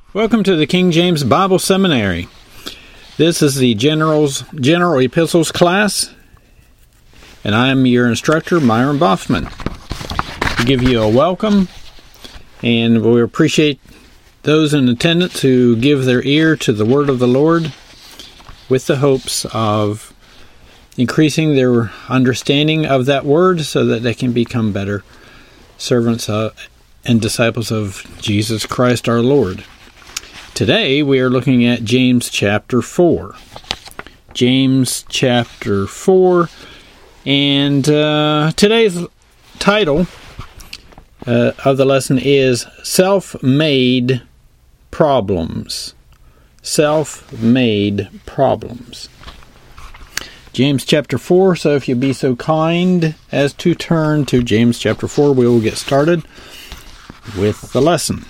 Welcome to the King James Bible Seminary. This is the General Epistles class, and I am your instructor, Myron Boffman. We give you a welcome, and we appreciate those in attendance who give their ear to the Word of the Lord with the hopes of increasing their understanding of that Word so that they can become better servants and disciples of Jesus Christ our Lord. Today we are looking at James chapter 4. James chapter 4, and today's title of the lesson is Self-Made Problems. Self-Made Problems. James chapter 4, so if you'd be so kind as to turn to James chapter 4, we will get started with the lesson.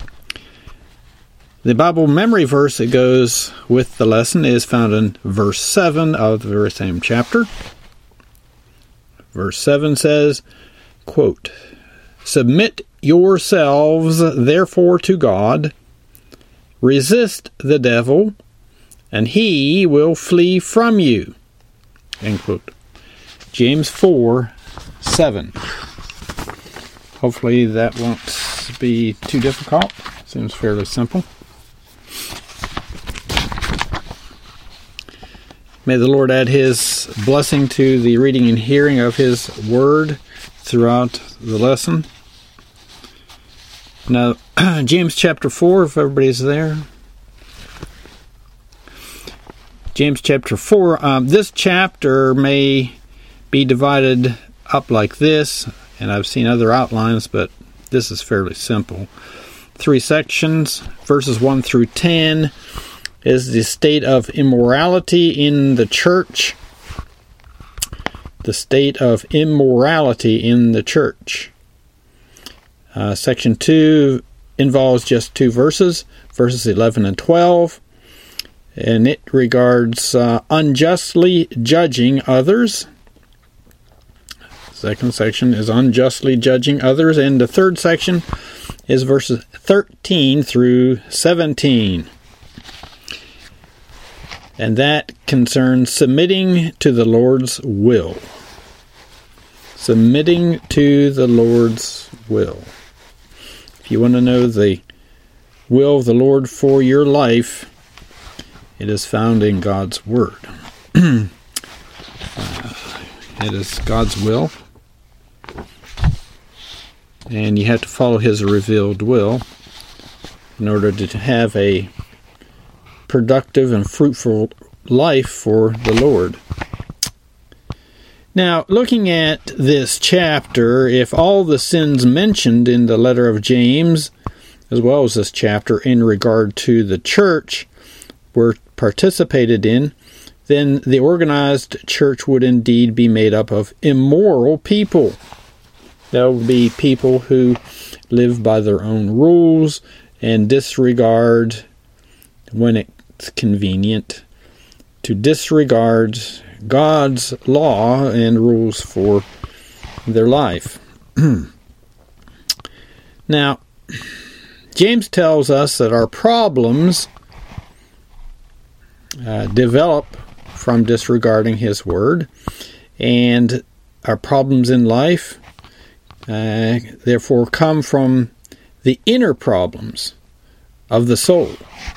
The Bible memory verse that goes with the lesson is found in verse 7 of the very same chapter. Verse 7 says, quote, "Submit yourselves therefore to God, resist the devil, and he will flee from you." End quote. James 4:7. Hopefully that won't be too difficult. Seems fairly simple. May the Lord add His blessing to the reading and hearing of His Word throughout the lesson. Now, James chapter 4, if everybody's there. James chapter 4, this chapter may be divided up like this, and I've seen other outlines, but this is fairly simple. 3 sections, verses 1 through 10, is the state of immorality in the church. The state of immorality in the church. Section 2 involves just 2 verses, verses 11 and 12, and it regards unjustly judging others. Second section is unjustly judging others, and the third section is verses 13 through 17. And that concerns submitting to the Lord's will. Submitting to the Lord's will. If you want to know the will of the Lord for your life, it is found in God's Word. It is God's will. And you have to follow His revealed will in order to have a productive and fruitful life for the Lord. Now, looking at this chapter, if all the sins mentioned in the letter of James, as well as this chapter in regard to the church, were participated in, then the organized church would indeed be made up of immoral people. There would be people who live by their own rules and disregard, when it's convenient, to disregard God's law and rules for their life. Now, James tells us that our problems develop from disregarding His Word, and our problems in life therefore come from the inner problems of the soul.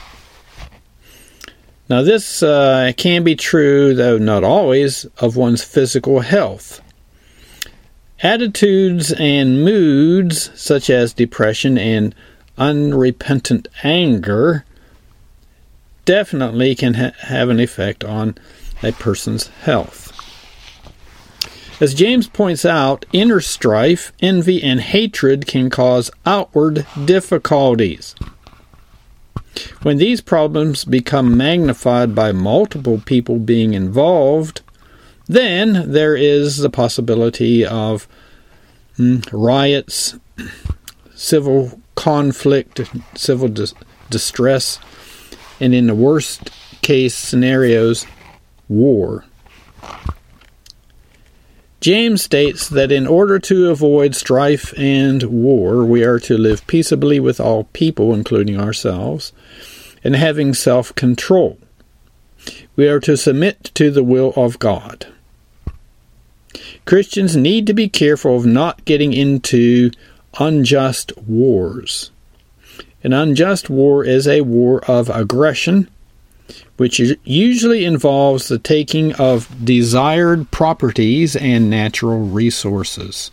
Now this can be true, though not always, of one's physical health. Attitudes and moods such as depression and unrepentant anger definitely can have an effect on a person's health. As James points out, inner strife, envy, and hatred can cause outward difficulties. When these problems become magnified by multiple people being involved, then there is the possibility of riots, civil conflict, civil distress, and in the worst case scenarios, war. James states that in order to avoid strife and war, we are to live peaceably with all people, including ourselves, and having self-control. We are to submit to the will of God. Christians need to be careful of not getting into unjust wars. An unjust war is a war of aggression, which usually involves the taking of desired properties and natural resources.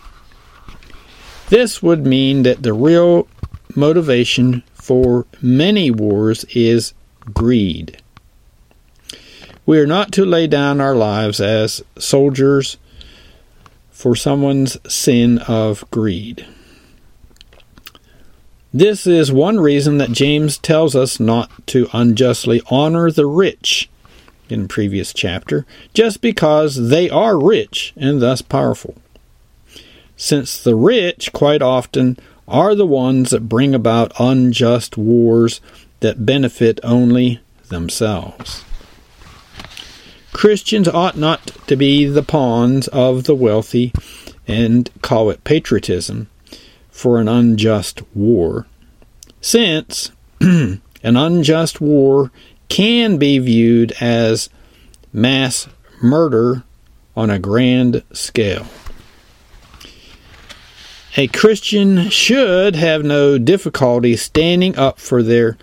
This would mean that the real motivation for many wars is greed. We are not to lay down our lives as soldiers for someone's sin of greed. This is one reason that James tells us not to unjustly honor the rich in the previous chapter, just because they are rich and thus powerful. Since the rich quite often are the ones that bring about unjust wars that benefit only themselves. Christians ought not to be the pawns of the wealthy and call it patriotism for an unjust war, since an unjust war can be viewed as mass murder on a grand scale. A Christian should have no difficulty standing up for their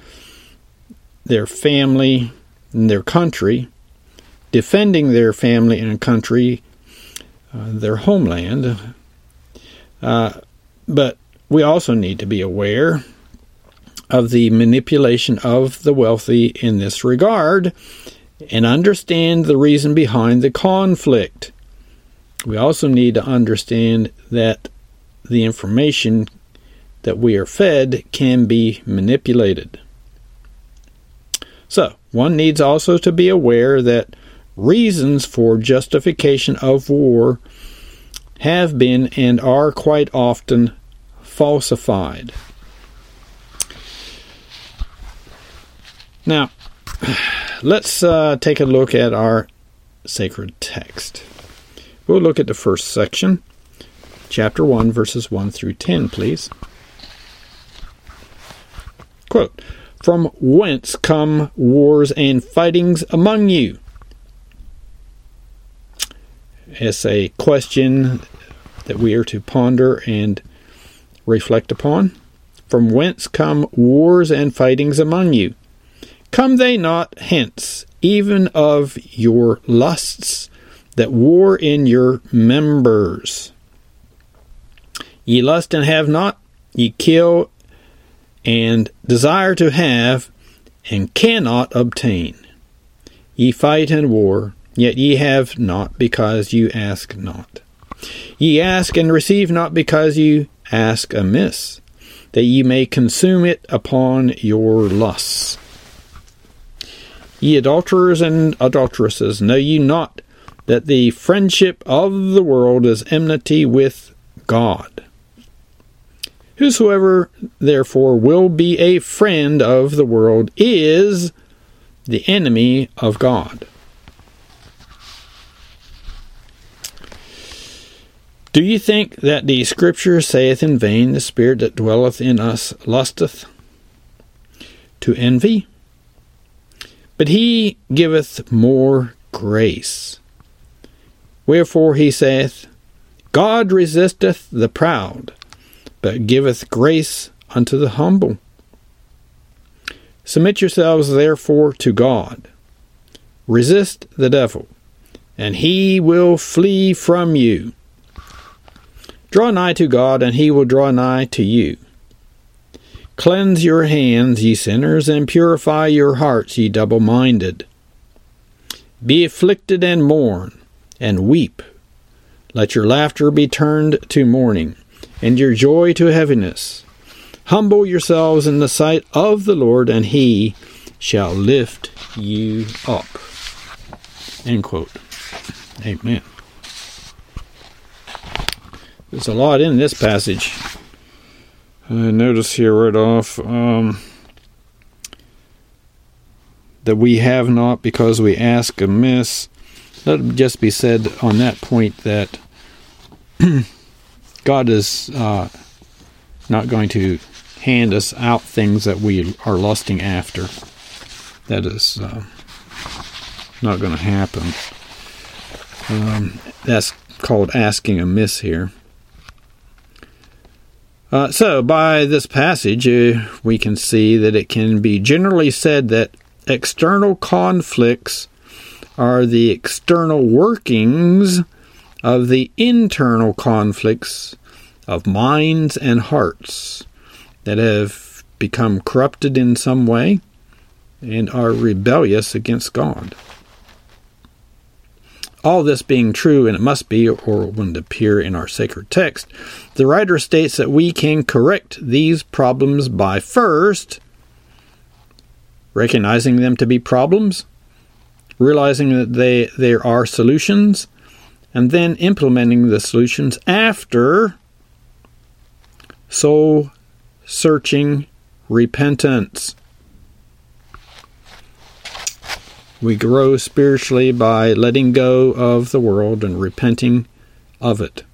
family and their country, defending their family and country, their homeland. But we also need to be aware of the manipulation of the wealthy in this regard and understand the reason behind the conflict. We also need to understand that the information that we are fed can be manipulated. So, one needs also to be aware that reasons for justification of war have been and are quite often falsified. Now, let's take a look at our sacred text. We'll look at the first section, chapter 1, verses 1 through 10, please. Quote, "From whence come wars and fightings among you?" It's a question that we are to ponder and reflect upon. "From whence come wars and fightings among you? Come they not hence, even of your lusts that war in your members? Ye lust and have not, ye kill and desire to have, and cannot obtain. Ye fight and war, yet ye have not, because you ask not. Ye ask and receive not, because you ask amiss, that ye may consume it upon your lusts. Ye adulterers and adulteresses, know ye not that the friendship of the world is enmity with God? Whosoever therefore will be a friend of the world is the enemy of God. Do ye think that the Scripture saith in vain, the Spirit that dwelleth in us lusteth to envy? But he giveth more grace. Wherefore he saith, God resisteth the proud, but giveth grace unto the humble. Submit yourselves therefore to God. Resist the devil, and he will flee from you. Draw nigh to God, and he will draw nigh to you. Cleanse your hands, ye sinners, and purify your hearts, ye double-minded. Be afflicted and mourn, and weep. Let your laughter be turned to mourning, and your joy to heaviness. Humble yourselves in the sight of the Lord, and he shall lift you up. End quote. Amen. There's a lot in this passage. Notice here right off that we have not because we ask amiss. Let it just be said on that point that God is not going to hand us out things that we are lusting after. That is not going to happen. That's called asking amiss here. So, by this passage, we can see that it can be generally said that external conflicts are the external workings of the internal conflicts of minds and hearts that have become corrupted in some way and are rebellious against God. All this being true, and it must be, or it wouldn't appear in our sacred text, the writer states that we can correct these problems by first recognizing them to be problems, realizing that there are solutions, and then implementing the solutions after soul-searching repentance. We grow spiritually by letting go of the world and repenting of it.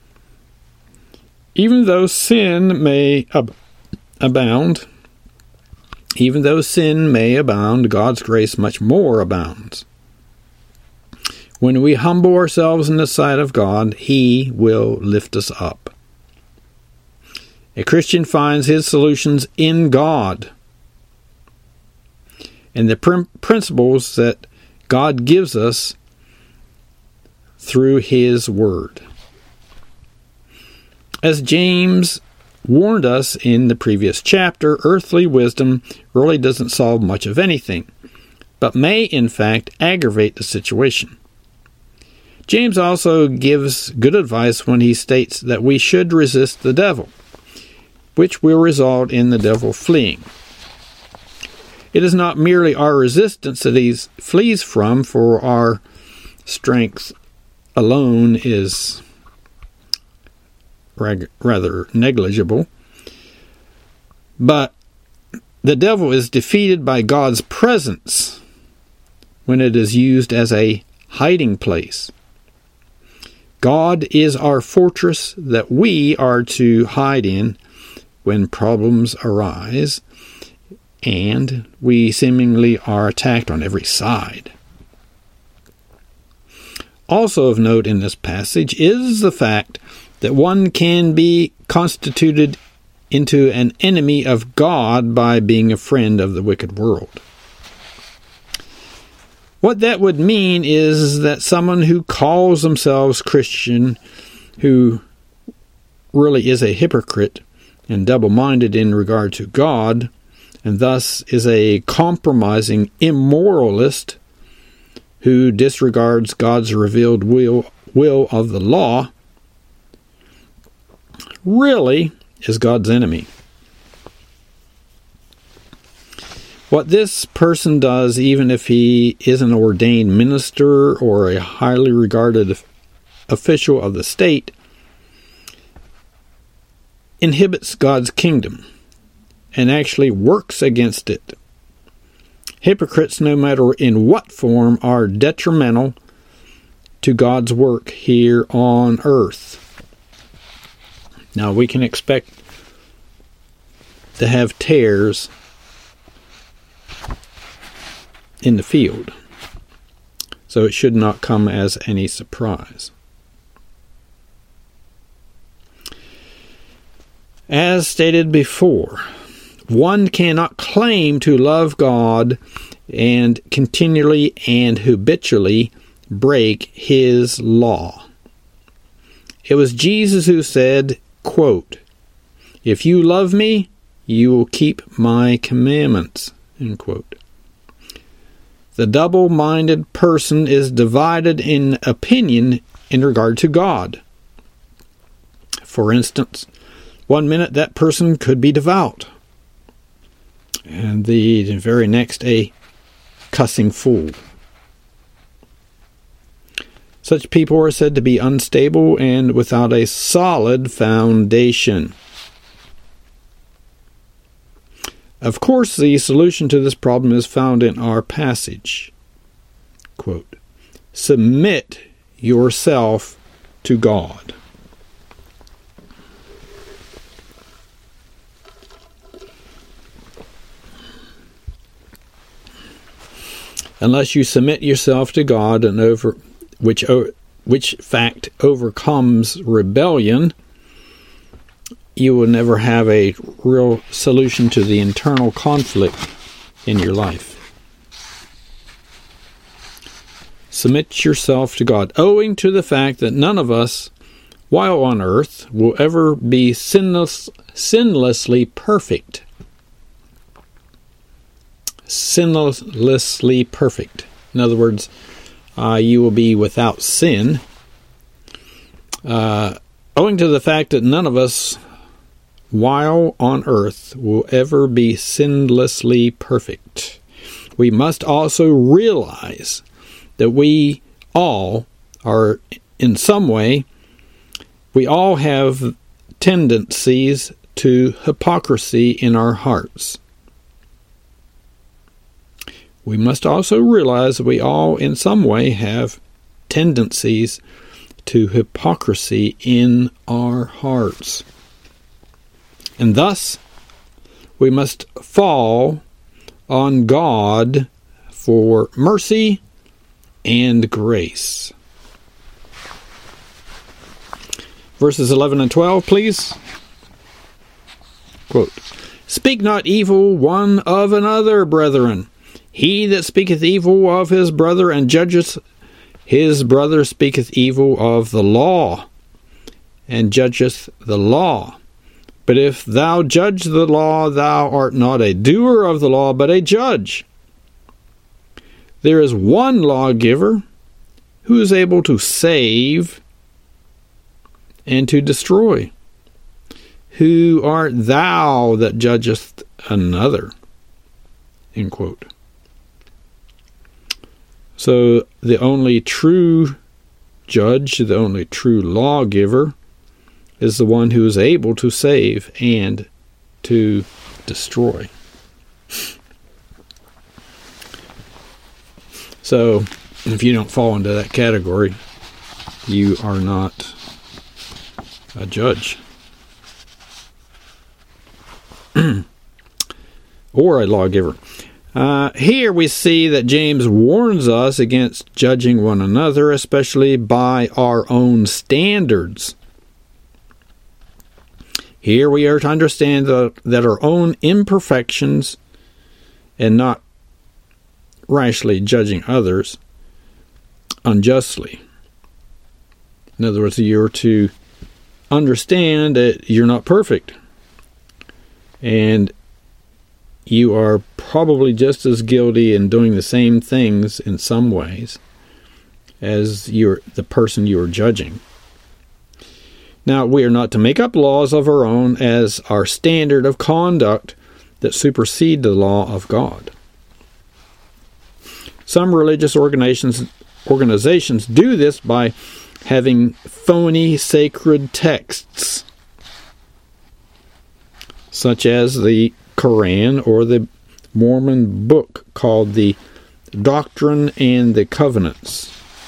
Even though sin may abound, God's grace much more abounds. When we humble ourselves in the sight of God, He will lift us up. A Christian finds his solutions in God and the principles that God gives us through His Word. As James warned us in the previous chapter, earthly wisdom really doesn't solve much of anything, but may in fact aggravate the situation. James also gives good advice when he states that we should resist the devil, which will result in the devil fleeing. It is not merely our resistance that he flees from, for our strength alone is rather negligible, but the devil is defeated by God's presence when it is used as a hiding place. God is our fortress that we are to hide in when problems arise, and we seemingly are attacked on every side. Also of note in this passage is the fact that one can be constituted into an enemy of God by being a friend of the wicked world. What that would mean is that someone who calls themselves Christian, who really is a hypocrite and double-minded in regard to God, and thus is a compromising immoralist who disregards God's revealed will of the law, really is God's enemy. What this person does, even if he is an ordained minister or a highly regarded official of the state, inhibits God's kingdom and actually works against it. Hypocrites, no matter in what form, are detrimental to God's work here on earth. Now, we can expect to have tares in the field, so it should not come as any surprise. As stated before, one cannot claim to love God and continually and habitually break His law. It was Jesus who said, quote, "If you love me, you will keep my commandments," end quote. The double-minded person is divided in opinion in regard to God. For instance, one minute that person could be devout, and the very next a cussing fool. Such people are said to be unstable and without a solid foundation. Of course, the solution to this problem is found in our passage. Quote, "Submit yourself to God." unless you submit yourself to God, and which fact overcomes rebellion, you will never have a real solution to the internal conflict in your life. Submit yourself to God, owing to the fact that none of us, while on earth, will ever be sinlessly perfect. Sinlessly perfect. In other words, you will be without sin. Owing to the fact that none of us, while on earth, will ever be sinlessly perfect, we must also realize that we all are, in some way, we all have tendencies to hypocrisy in our hearts. We must also realize that we all, in some way, have tendencies to hypocrisy in our hearts. And thus, we must fall on God for mercy and grace. Verses 11 and 12, please. Quote, "Speak not evil one of another, brethren. He that speaketh evil of his brother and judgeth his brother speaketh evil of the law, and judgeth the law. But if thou judge the law, thou art not a doer of the law, but a judge. There is one lawgiver who is able to save and to destroy. Who art thou that judgest another?" End quote. So the only true judge, the only true lawgiver, is the one who is able to save and to destroy. So, if you don't fall into that category, you are not a judge or a lawgiver. Here we see that James warns us against judging one another, especially by our own standards. Here we are to understand that our own imperfections, and not rashly judging others unjustly. In other words, you're to understand that you're not perfect, and you are probably just as guilty in doing the same things in some ways as the person you are judging. Now, we are not to make up laws of our own as our standard of conduct that supersede the law of God. Some religious organizations do this by having phony sacred texts, such as the Quran or the Mormon book called the Doctrine and the Covenants.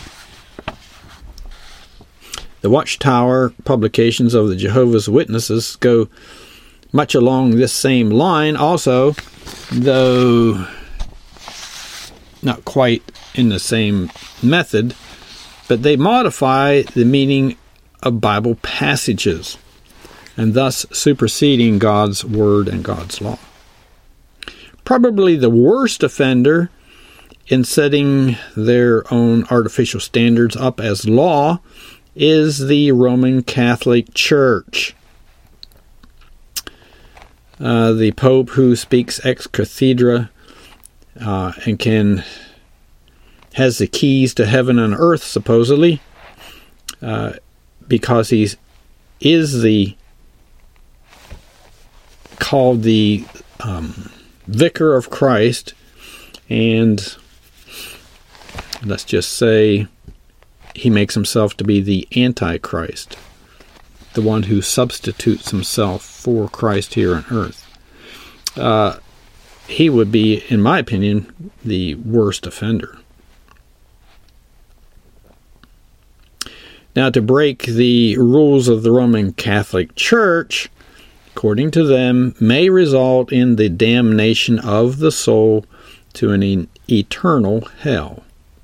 The Watchtower publications of the Jehovah's Witnesses go much along this same line also, though not quite in the same method, but they modify the meaning of Bible passages, and thus superseding God's Word and God's law. Probably the worst offender in setting their own artificial standards up as law is the Roman Catholic Church. The Pope, who speaks ex cathedra and has the keys to heaven and earth, supposedly, because he is called the Vicar of Christ, and let's just say he makes himself to be the Antichrist, the one who substitutes himself for Christ here on earth. He would be, in my opinion, the worst offender. Now, to break the rules of the Roman Catholic Church, according to them, may result in the damnation of the soul to an eternal hell.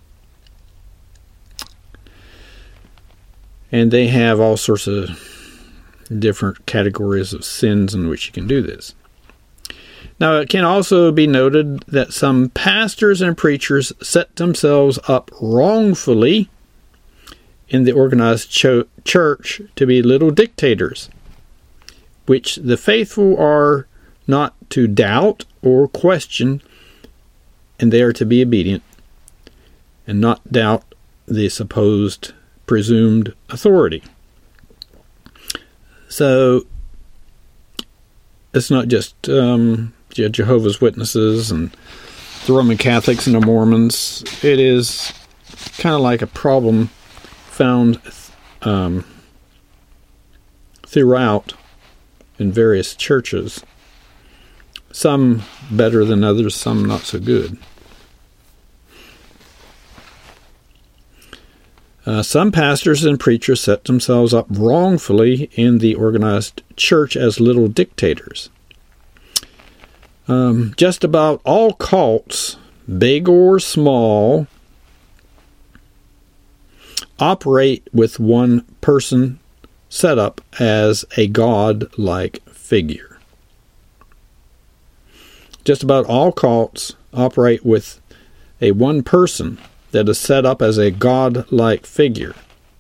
And they have all sorts of different categories of sins in which you can do this. Now, it can also be noted that some pastors and preachers set themselves up wrongfully in the organized church to be little dictators, which the faithful are not to doubt or question, and they are to be obedient and not doubt the supposed presumed authority. So it's not just Jehovah's Witnesses and the Roman Catholics and the Mormons. It is kind of like a problem found throughout in various churches. Some better than others, some not so good. Some pastors and preachers set themselves up wrongfully in the organized church as little dictators. Just about all cults, big or small, operate with one person set up as a god-like figure. Just about all cults operate with a one person that is set up as a god-like figure.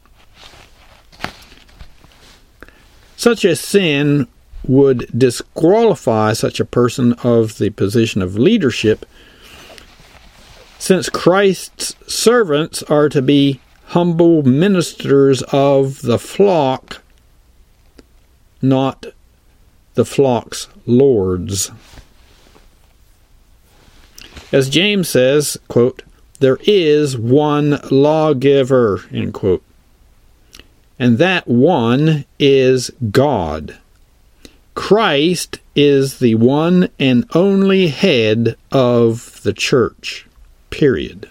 Such a sin would disqualify such a person of the position of leadership, since Christ's servants are to be humble ministers of the flock, not the flock's lords. As James says, quote, "There is one lawgiver," end quote, and that one is God. Christ is the one and only head of the church, period.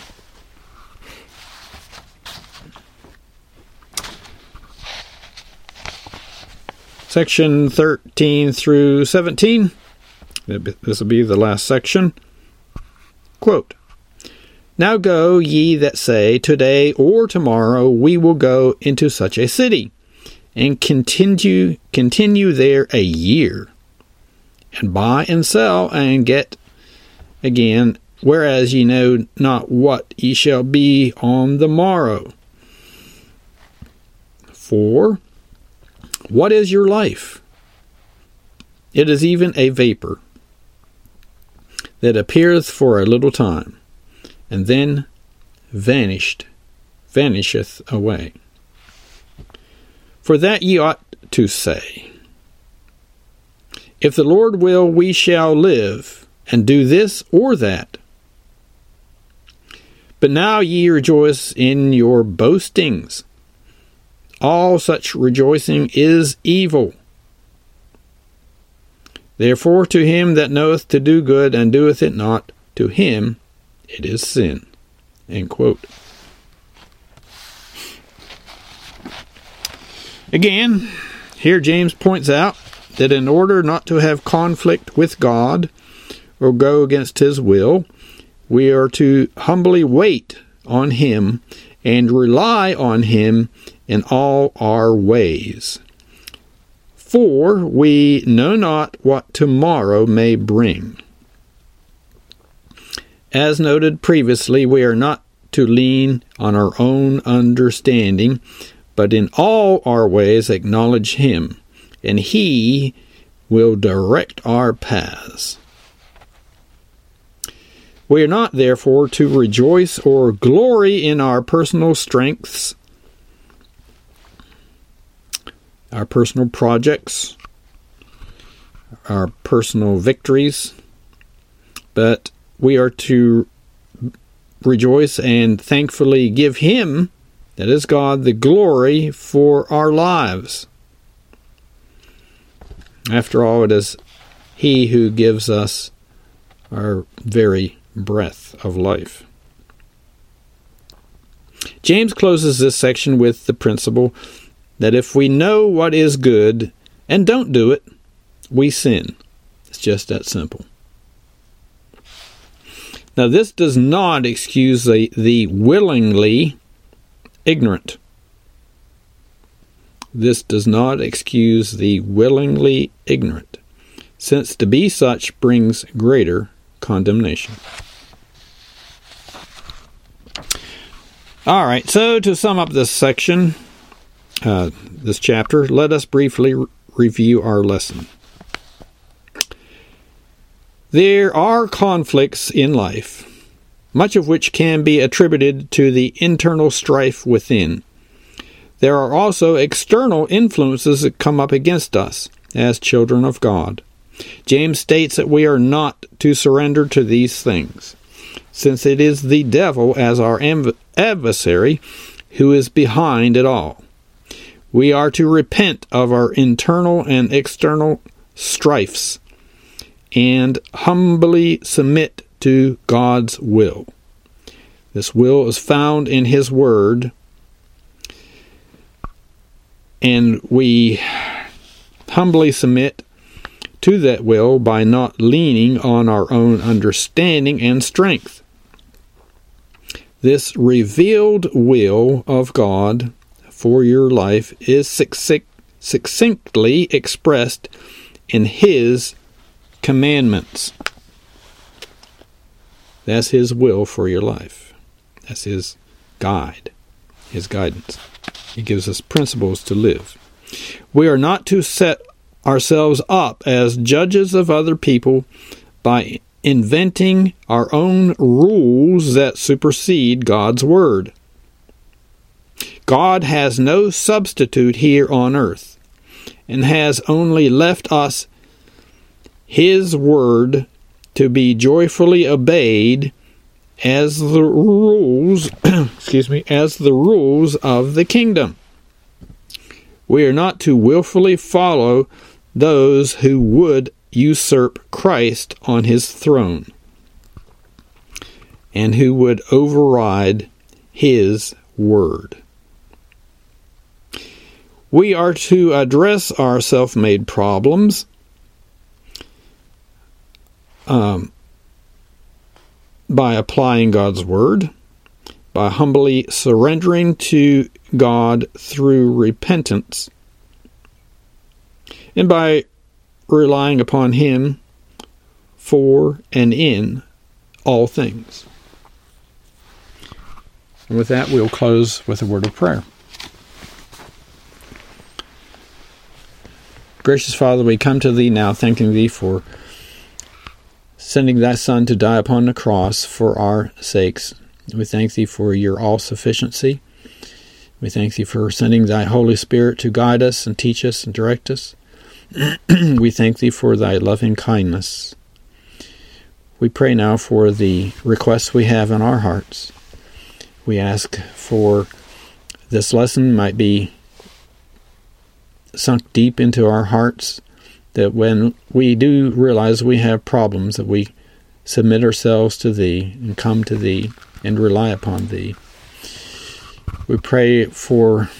Section 13 through 17. This will be the last section. Quote, "Now go ye that say, Today or tomorrow we will go into such a city, and continue there a year, and buy and sell, and get again, whereas ye know not what ye shall be on the morrow. For what is your life? It is even a vapor, that appeareth for a little time, and then vanisheth away. For that ye ought to say, If the Lord will, we shall live, and do this or that. But now ye rejoice in your boastings. All such rejoicing is evil. Therefore to him that knoweth to do good and doeth it not, to him it is sin." End quote. Again, here James points out that in order not to have conflict with God or go against his will, we are to humbly wait on him and rely on him in all our ways. For we know not what tomorrow may bring. As noted previously, we are not to lean on our own understanding, but in all our ways acknowledge him, and he will direct our paths. We are not, therefore, to rejoice or glory in our personal strengths, our personal projects, our personal victories, but we are to rejoice and thankfully give him, that is God, the glory for our lives. After all, it is he who gives us our very breath of life. James closes this section with the principle that if we know what is good and don't do it, we sin. It's just that simple. Now, this does not excuse the willingly ignorant. This does not excuse the willingly ignorant, since to be such brings greater condemnation. All right, so to sum up this section, this chapter, let us briefly review our lesson. There are conflicts in life, much of which can be attributed to the internal strife within. There are also external influences that come up against us as children of God. James states that we are not to surrender to these things, since it is the devil as our adversary who is behind it all. We are to repent of our internal and external strifes and humbly submit to God's will. This will is found in His Word, and we humbly submit to that will by not leaning on our own understanding and strength. This revealed will of God for your life is succinctly expressed in His commandments. That's His will for your life. That's His guide, His guidance. He gives us principles to live. We are not to set ourselves up as judges of other people by inventing our own rules that supersede God's Word. God has no substitute here on earth, and has only left us His Word to be joyfully obeyed as the rules, as the rules of the kingdom. We are not to willfully follow those who would usurp Christ on His throne, and who would override His Word. We are to address our self-made problems by applying God's Word, by humbly surrendering to God through repentance, and by relying upon Him for and in all things. And with that, we'll close with a word of prayer. Gracious Father, we come to Thee now, thanking Thee for sending Thy Son to die upon the cross for our sakes. We thank Thee for Your all-sufficiency. We thank Thee for sending Thy Holy Spirit to guide us and teach us and direct us. We thank Thee for Thy loving kindness. We pray now for the requests we have in our hearts. We ask for this lesson might be sunk deep into our hearts, that when we do realize we have problems, that we submit ourselves to Thee and come to Thee and rely upon Thee. We pray for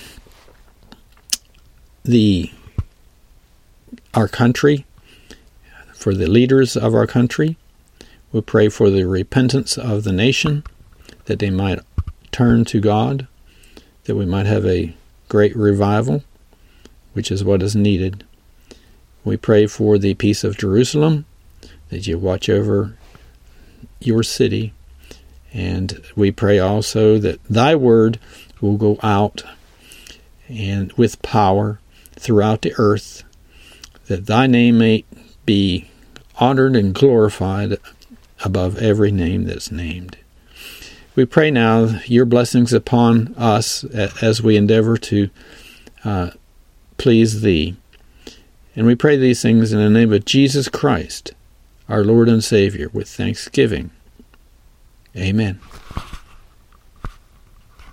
our country, for the leaders of our country. We pray for the repentance of the nation, that they might turn to God, that we might have a great revival, which is what is needed. We pray for the peace of Jerusalem, that You watch over Your city. And we pray also that Thy Word will go out and with power throughout the earth, that Thy name may be honored and glorified above every name that's named. We pray now Your blessings upon us as we endeavor to please Thee. And we pray these things in the name of Jesus Christ, our Lord and Savior, with thanksgiving. Amen.